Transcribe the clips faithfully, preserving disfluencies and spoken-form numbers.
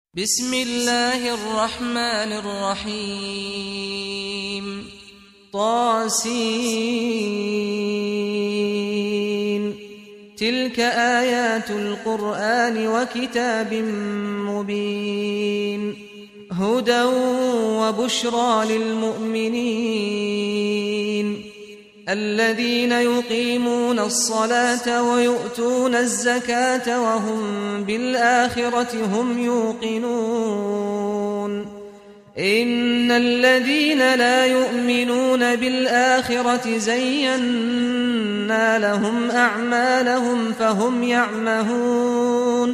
بسم الله الرحمن الرحيم طاسين تلك آيات القرآن وكتاب مبين هدى وبشرى للمؤمنين الذين يقيمون الصلاة ويؤتون الزكاة وهم بالآخرة هم يوقنون إن الذين لا يؤمنون بالآخرة زينا لهم أعمالهم فهم يعمهون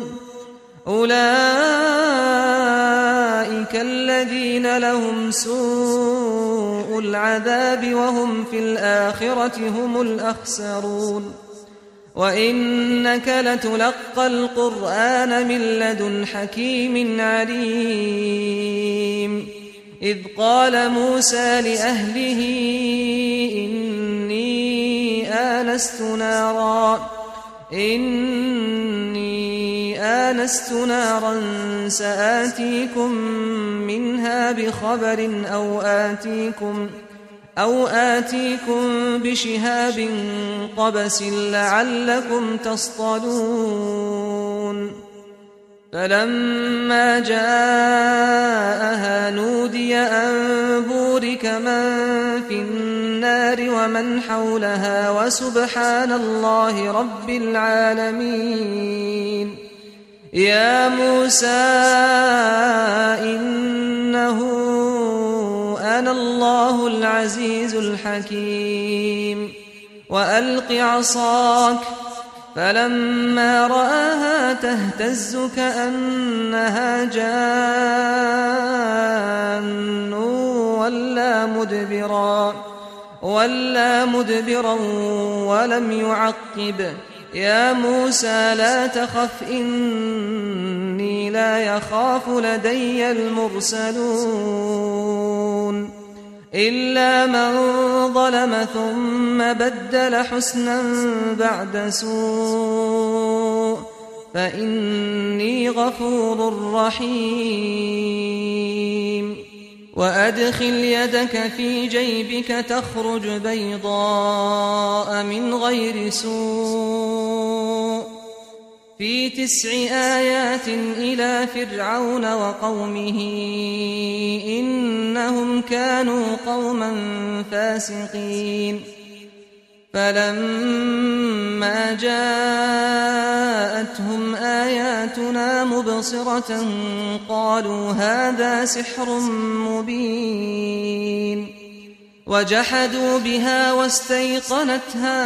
أولئك الذين لهم سوء العذاب وهم في الآخرة هم الأخسرون وإنك لتلقى القرآن من لدن حكيم عليم إذ قال موسى لأهله إني آنست نارا إني آنست نارا سآتيكم منها بخبر أو آتيكم أو آتيكم بشهاب قبس لعلكم تصطلون فلما جاءها نودي أن بورك من في النار ومن حولها وسبحان الله رب العالمين يا موسى إنه أنا الله العزيز الحكيم وألق عصاك فلما رآها تهتز كأنها جان ولا مدبرا ولا مدبرا ولم يعقب يا موسى لا تخف إني لا يخاف لدي المرسلون إلا من ظلم ثم بدل حسنا بعد سوء فإني غفور رحيم وأدخل يدك في جيبك تخرج بيضاء من غير سوء في تسع آيات إلى فرعون وقومه إنهم كانوا قوما فاسقين فلما جاءتهم آياتنا مبصرة قالوا هذا سحر مبين وجحدوا بها واستيقنتها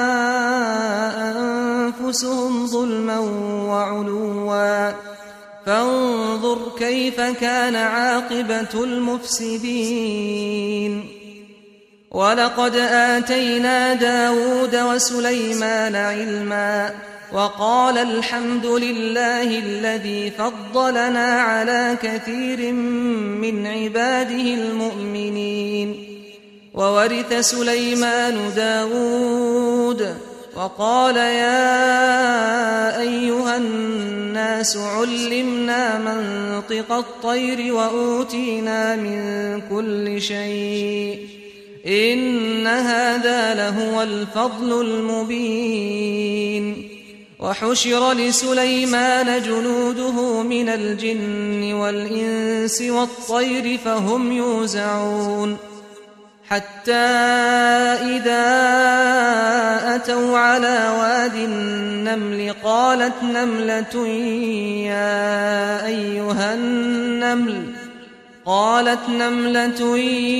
أنفسهم ظلما وعلوا فانظر كيف كان عاقبة المفسدين ولقد آتينا داود وسليمان علما وقال الحمد لله الذي فضلنا على كثير من عباده المؤمنين وورث سليمان داود وقال يا أيها الناس علمنا منطق الطير وأوتينا من كل شيء إن هذا لهو الفضل المبين وحشر لسليمان جنوده من الجن والإنس والطير فهم يوزعون حتى إذا أتوا على واد النمل قالت نملة يا أيها النمل قالت نملة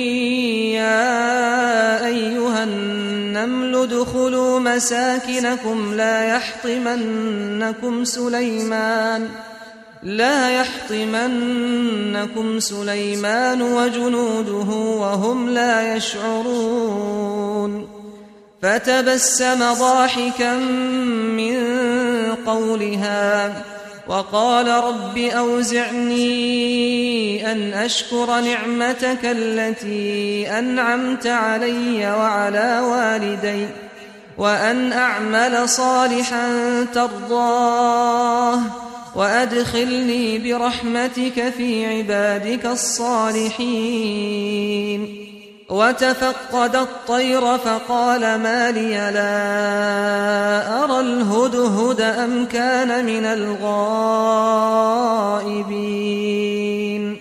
يا أيها النمل ادخلوا مساكنكم لا يحطمنكم سليمان لا يحطمنكم سليمان وجنوده وهم لا يشعرون فتبسم ضاحكا من قولها وقال رب أوزعني أن أشكر نعمتك التي أنعمت علي وعلى والدي وأن أعمل صالحا ترضاه وأدخلني برحمتك في عبادك الصالحين وتفقد الطير فقال ما لي لا أرى الهدهد أم كان من الغائبين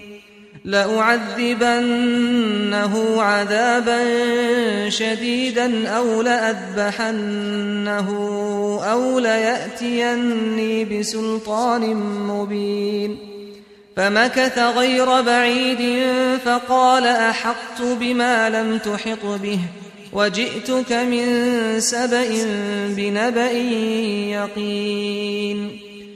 لأعذبنه عذابا شديدا أو لأذبحنه أو ليأتيني بسلطان مبين فمكث غير بعيد فقال أحطت بما لم تحط به وجئتك من سبأ بنبأ يقين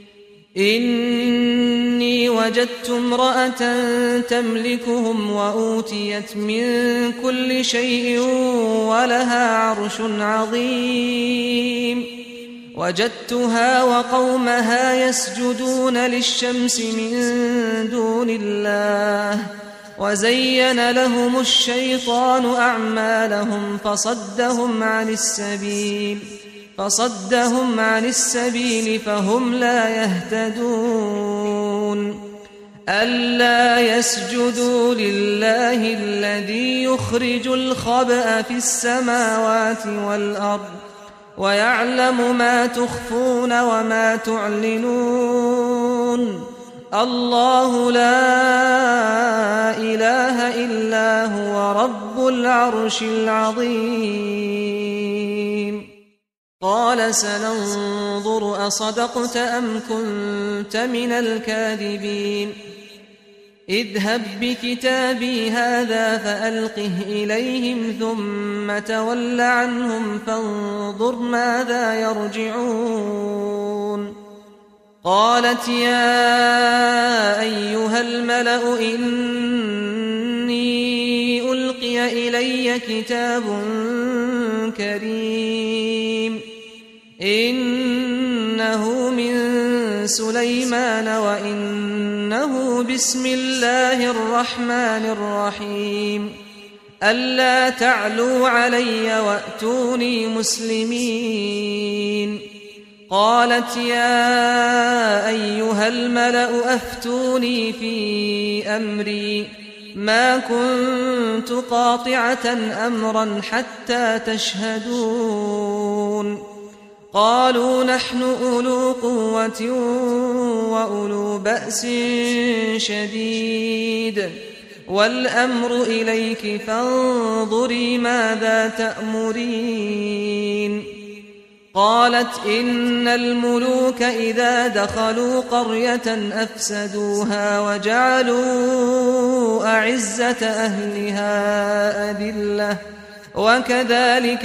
إني وجدت امرأة تملكهم وأوتيت من كل شيء ولها عرش عظيم وجدتها وقومها يسجدون للشمس من دون الله وزين لهم الشيطان أعمالهم فصدهم عن السبيل فصدهم عن السبيل فهم لا يهتدون ألا يسجدوا لله الذي يخرج الخبأ في السماوات والأرض ويعلم ما تخفون وما تعلنون الله لا إله إلا هو رب العرش العظيم قال سننظر أصدقت أم كنت من الكاذبين اذهب بكتابي هذا فألقه إليهم ثم تول عنهم فانظر ماذا يرجعون قالت يا أيها الملأ إني ألقي إلي كتاب كريم إنه من سليمان وإنه بسم الله الرحمن الرحيم ألا تعلوا علي وأتوني مسلمين قالت يا أيها الملأ أفتوني في أمري ما كنت قاطعة أمرا حتى تشهدون قالوا نحن أولو قوة وأولو بأس شديد والأمر إليك فانظري ماذا تأمرين قالت إن الملوك إذا دخلوا قرية أفسدوها وجعلوا أعزة أهلها أذلة وكذلك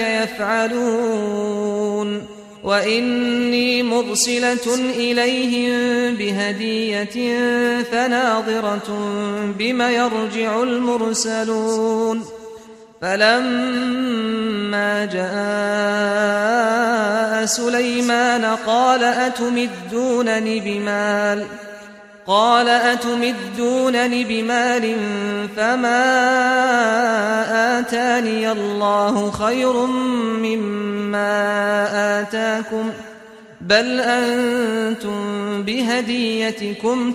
يفعلون وإني مرسلة إليهم بهدية فناظرة بم يرجع المرسلون فلما جاء سليمان قال أتمدونني بمال قال أتمدونني بمال فما آتاني الله خير مما آتاكم بل أنتم بهديتكم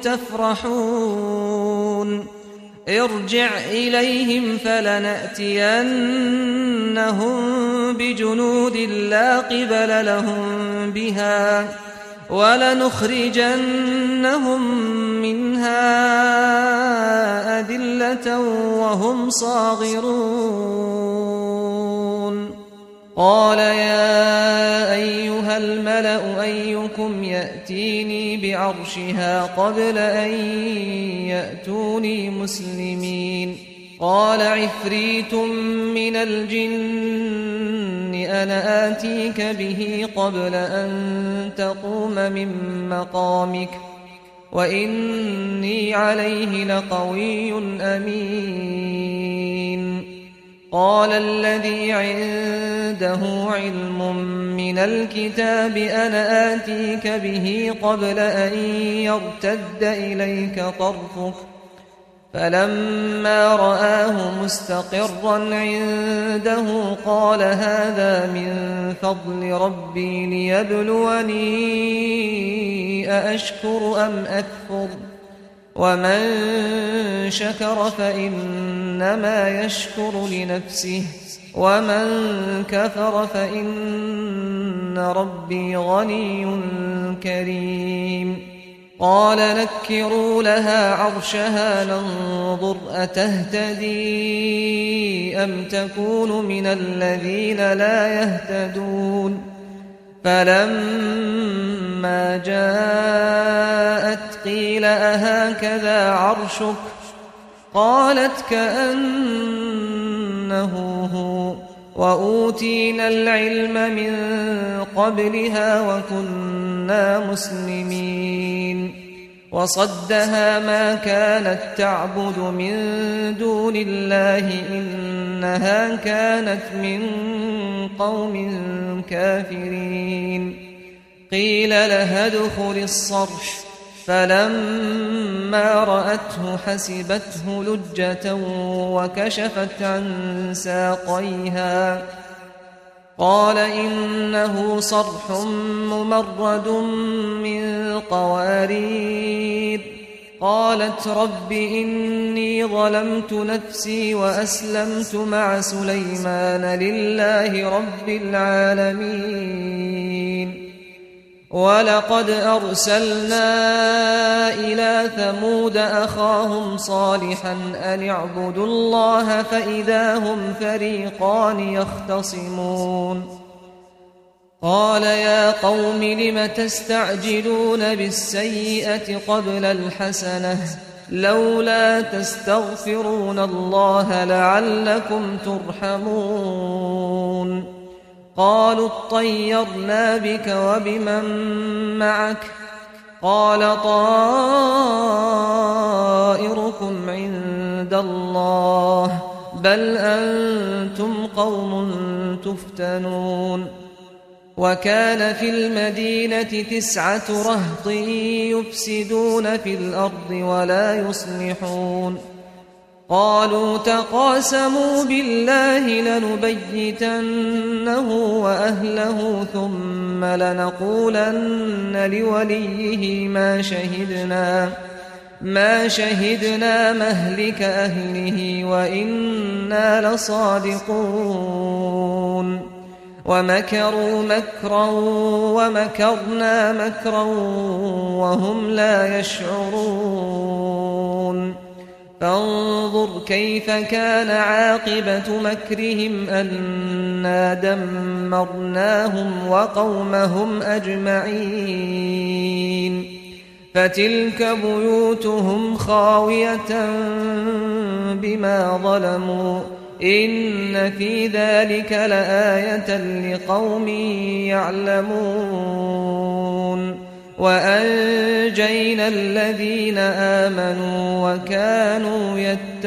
تفرحون ارجع إليهم فلنأتينهم بجنود لا قبل لهم بها ولنخرجنهم منها أذلة وهم صاغرون قال يا أيها الملأ أيكم يأتيني بعرشها قبل أن يأتوني مسلمين قال عفريت من الجن أنا آتيك به قبل أن تقوم من مقامك وإني عليه لقوي أمين قال الذي عنده علم من الكتاب أنا آتيك به قبل أن يرتد إليك طرفك فلما رآه مستقرا عنده قال هذا من فضل ربي ليبلوني أأشكر أم أكفر ومن شكر فإنما يشكر لنفسه ومن كفر فإن ربي غني كريم. قال نكروا لها عرشها ننظر أتهتدي أم تكون من الذين لا يهتدون. فلما جاءت قيل أهكذا عرشك قالت كأنه هو وأوتينا العلم من قبلها وكنا مسلمين. وصدها ما كانت تعبد من دون الله إنها كانت من قوم كافرين. قيل لها ادخل الصرح فلما رأته حسبته لجة وكشفت عن ساقيها قال إنه صرح ممرد من قوارير. قالت رب إني ظلمت نفسي وأسلمت مع سليمان لله رب العالمين. ولقد أرسلنا إلى ثمود أخاهم صالحا أن اعبدوا الله فإذا هم فريقان يختصمون. قال يا قوم لم تستعجلون بالسيئة قبل الحسنة لولا تستغفرون الله لعلكم ترحمون. قالوا اطيرنا بك وبمن معك قال طائركم عند الله بل أنتم قوم تفتنون. وكان في المدينة تسعة رهط يفسدون في الأرض ولا يصلحون. قالوا تقاسموا بالله لنبيتنه وأهله ثم لنقولن لوليه ما شهدنا ما شهدنا مهلك أهله وإنا لصادقون. ومكروا مكرا ومكرنا مكرا وهم لا يشعرون. فانظر كيف كان عاقبة مكرهم أنا دمرناهم وقومهم أجمعين. فتلك بيوتهم خاوية بما ظلموا إن في ذلك لآية لقوم يعلمون. وأنجينا الذين آمنوا وكانوا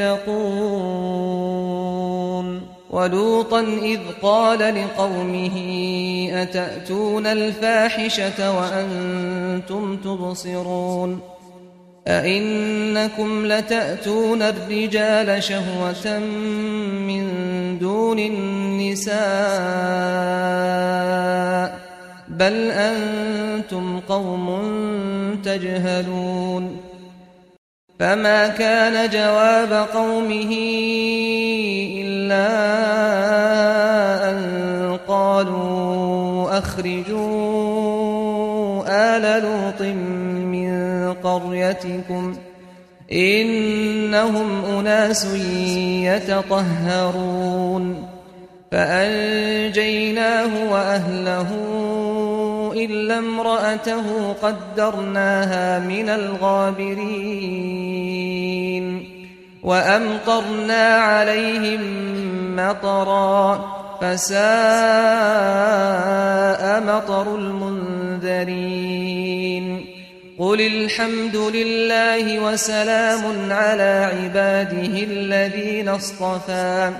يتقون. ولوطا إذ قال لقومه أتأتون الفاحشة وأنتم تبصرون أئنكم لتأتون الرجال شهوة من دون النساء بل أنتم قوم تجهلون. فما كان جواب قومه إلا أن قالوا أخرجوا آل لوط من قريتكم إنهم أناس يتطهرون. فأنجيناه وأهله إلا امرأته قدرناها من الغابرين. وأمطرنا عليهم مطرا فساء مطر المنذرين. قل الحمد لله وسلام على عباده الذين اصطفى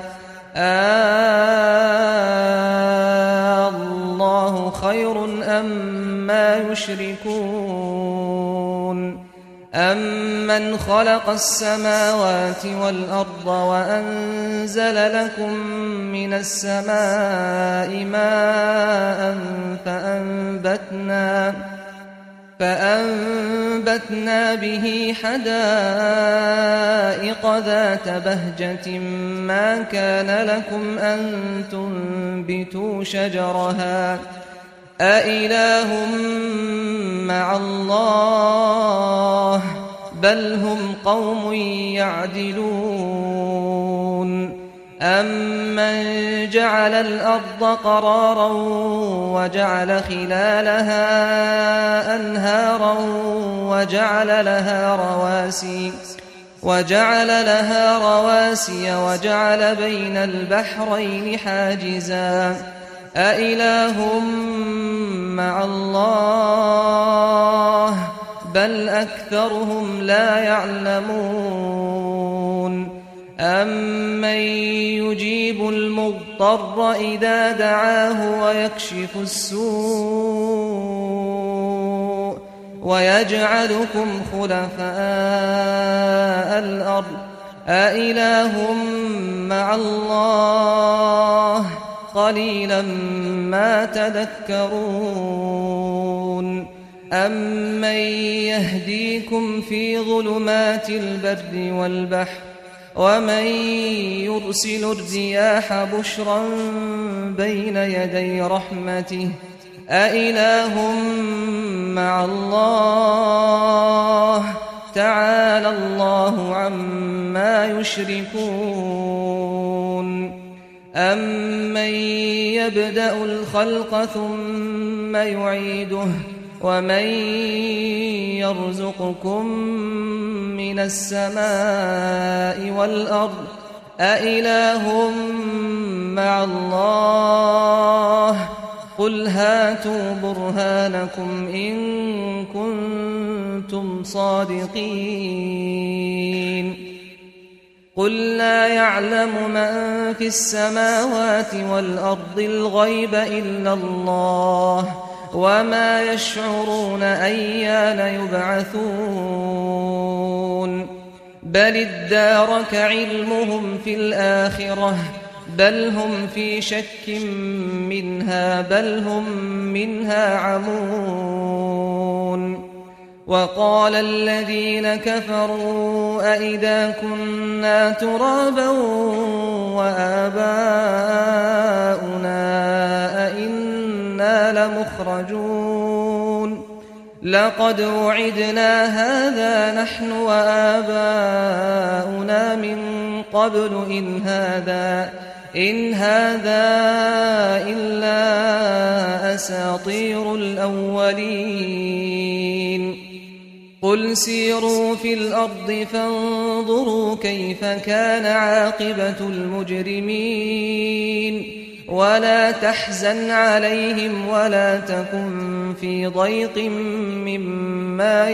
الله خير أم ما يشركون. أَمَّنْ خَلَقَ السَّمَاوَاتِ وَالْأَرْضَ وَأَنزَلَ لَكُم مِّنَ السَّمَاءِ مَاءً فَأَنبَتْنَا فَأَنبَتْنَا بِهِ حَدَائِقَ ذَاتَ بَهْجَةٍ مَّا كَانَ لَكُمْ أَن تُنبِتُوا شَجَرَهَا أَإِلَٰهٌ مَّعَ اللَّهِ بَلْ هُمْ قَوْمٌ يَعْدِلُونَ أَمَّن جَعَلَ الْأَرْضَ قَرَارًا وَجَعَلَ خِلَالَهَا أَنْهَارًا وَجَعَلَ لَهَا رَوَاسِيَ وَجَعَلَ لَهَا رَوَاسِيَ وَجَعَلَ بَيْنَ الْبَحْرَيْنِ حَاجِزًا أَإِلَٰهٌ مَّعَ اللَّهِ بَلْ أَكْثَرُهُمْ لَا يَعْلَمُونَ أَمَّن يُجِيبُ الْمُضْطَرَّ إِذَا دَعَاهُ وَيَكْشِفُ السُّوءَ وَيَجْعَلُكُمْ خُلَفَاءَ الْأَرْضِ أَإِلَٰهٌ مَّعَ اللَّهِ قَلِيلًا مَّا تَذَكَّرُونَ أَمَّن يَهْدِيكُمْ فِي ظُلُمَاتِ الْبَرِّ وَالْبَحْرِ وَمَن يُرْسِلُ الرِّيَاحَ بُشْرًا بَيْنَ يَدَيْ رَحْمَتِهِ أَإِلَٰهٌ مَّعَ اللَّهِ تَعَالَى اللَّهُ عَمَّا يُشْرِكُونَ أَمَّن يَبْدَأُ الْخَلْقَ ثُمَّ يُعِيدُهُ وَمَن يَرْزُقُكُم مِّنَ السَّمَاءِ وَالْأَرْضِ أَإِلَٰهٌ مَّعَ اللَّهِ قُلْ هَاتُوا بُرْهَانَكُمْ إِن كُنتُمْ صَادِقِينَ قُل لَّا يَعْلَمُ مَن فِي السَّمَاوَاتِ وَالْأَرْضِ الْغَيْبَ إِلَّا اللَّهُ وَمَا يَشْعُرُونَ أَيَّانَ يُبْعَثُونَ بَلِ ادَّارَكَ عِلْمُهُمْ فِي الْآخِرَةِ بَلْ هُمْ فِي شَكٍّ مِّنْهَا بَلْ هُم مِّنْهَا عَمُونَ وَقَالَ الَّذِينَ كَفَرُوا أَإِذَا كُنَّا تُرَابًا وَآبَاؤُنَا أَإِنَّا لَمُخْرَجُونَ لَقَدْ وُعِدْنَا هَٰذَا نَحْنُ وَآبَاؤُنَا مِن قَبْلُ إِنْ هَٰذَا إِنْ هَٰذَا إِلَّا أَسَاطِيرُ الْأَوَّلِينَ قُلْ سِيرُوا فِي الْأَرْضِ فَانظُرُوا كَيْفَ كَانَ عَاقِبَةُ الْمُجْرِمِينَ وَلَا تَحْزَنْ عَلَيْهِمْ وَلَا تَكُنْ فِي ضَيْقٍ مِّمَّا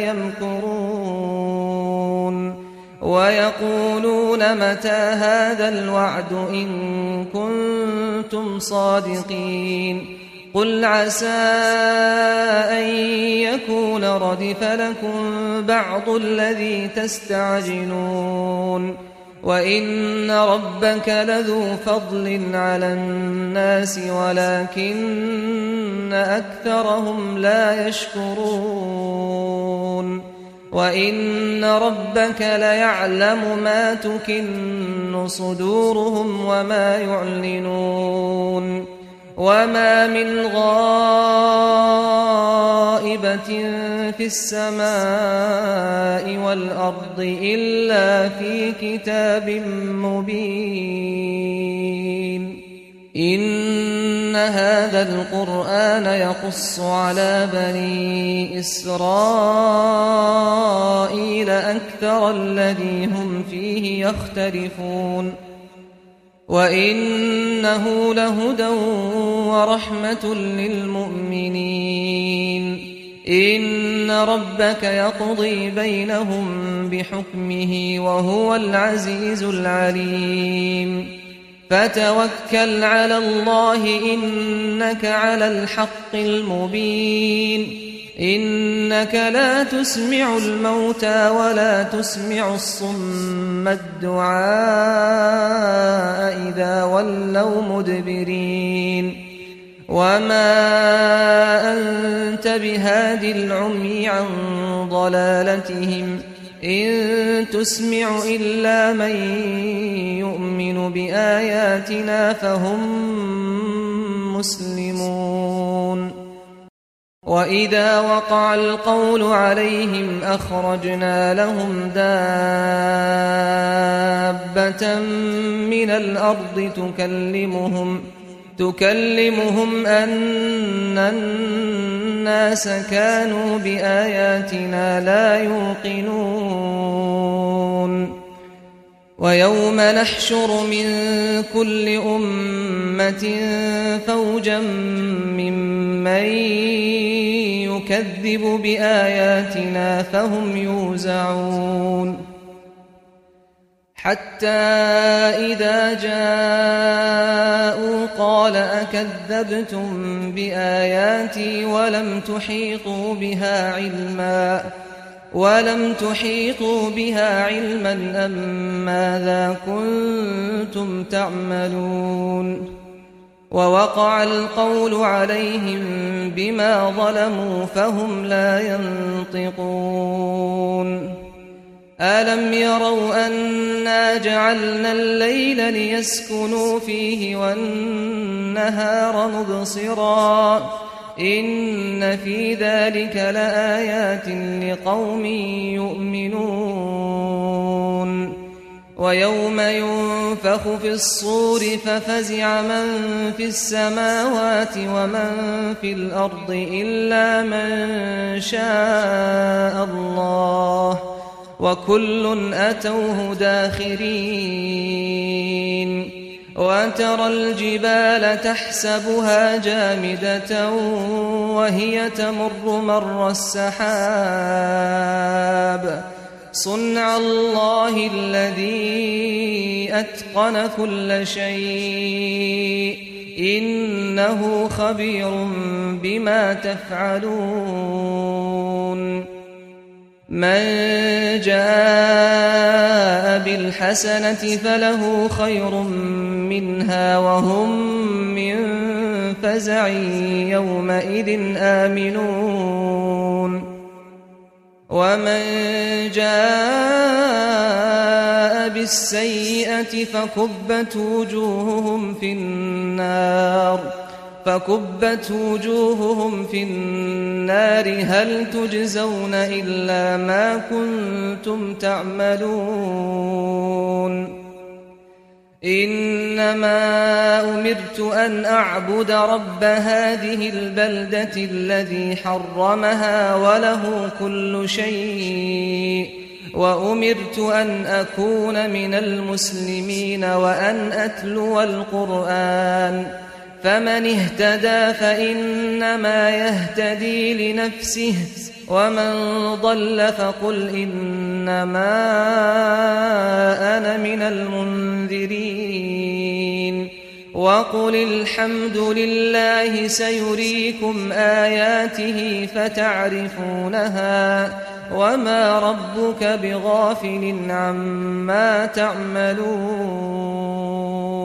يَمْكُرُونَ وَيَقُولُونَ مَتَىٰ هَٰذَا الْوَعْدُ إِن كُنتُمْ صَادِقِينَ قُلْ عَسَىٰ أَن يَكُونَ رَدِفَ لَكُم بَعْضُ الَّذِي تَسْتَعْجِلُونَ وَإِنَّ رَبَّكَ لَذُو فَضْلٍ عَلَى النَّاسِ وَلَٰكِنَّ أَكْثَرَهُمْ لَا يَشْكُرُونَ وَإِنَّ رَبَّكَ لَيَعْلَمُ مَا تُكِنُّ صُدُورُهُمْ وَمَا يُعْلِنُونَ وَمَا مِنْ غَائِبَةٍ فِي السَّمَاءِ وَالْأَرْضِ إِلَّا فِي كِتَابٍ مُّبِينٍ إِنَّ هَٰذَا الْقُرْآنَ يَقُصُّ عَلَىٰ بَنِي إِسْرَائِيلَ أَكْثَرَ الَّذِي هُمْ فِيهِ يَخْتَلِفُونَ وَإِنَّهُ لَهُدًى وَرَحْمَةٌ لِّلْمُؤْمِنِينَ إِنَّ رَبَّكَ يَقْضِي بَيْنَهُم بِحُكْمِهِ وَهُوَ الْعَزِيزُ الْعَلِيمُ فَتَوَكَّلْ عَلَى اللَّهِ إِنَّكَ عَلَى الْحَقِّ الْمُبِينِ إنك لا تسمع الموتى ولا تسمع الصم الدعاء إذا ولوا مدبرين وما أنت بهاد العمي عن ضلالتهم إن تسمع إلا من يؤمن بآياتنا فهم مسلمون وإذا وقع القول عليهم أخرجنا لهم دابة من الأرض تكلمهم تكلمهم أن الناس كانوا بآياتنا لا يوقنون ويوم نحشر من كل أمة فوجا ممن يكذب بآياتنا فهم يوزعون حتى إذا جاءوا قال أكذبتم بآياتي ولم تحيطوا بها علما ولم تحيطوا بها علما أم ماذا كنتم تعملون ووقع القول عليهم بما ظلموا فهم لا ينطقون ألم يروا أنا جعلنا الليل ليسكنوا فيه والنهار مبصرا إن في ذلك لآيات لقوم يؤمنون ويوم ينفخ في الصور ففزع من في السماوات ومن في الأرض إلا من شاء الله وكل أتوه داخرين وترى الجبال تحسبها جامدة وهي تمر مر السحاب صنع الله الذي أتقن كل شيء إنه خبير بما تفعلون من جاء بالحسنة فله خير منها وهم من فزع يومئذ آمنون ومن جاء بالسيئة فكبت وجوههم في النار فكبت وجوههم في النار هل تجزون إلا ما كنتم تعملون إنما أمرت أن أعبد رب هذه البلدة الذي حرمها وله كل شيء وأمرت أن أكون من المسلمين وأن أتلو القرآن فمن اهتدى فإنما يهتدي لنفسه ومن ضل فقل إنما أنا من المنذرين وقل الحمد لله سيريكم آياته فتعرفونها وما ربك بغافل عما تعملون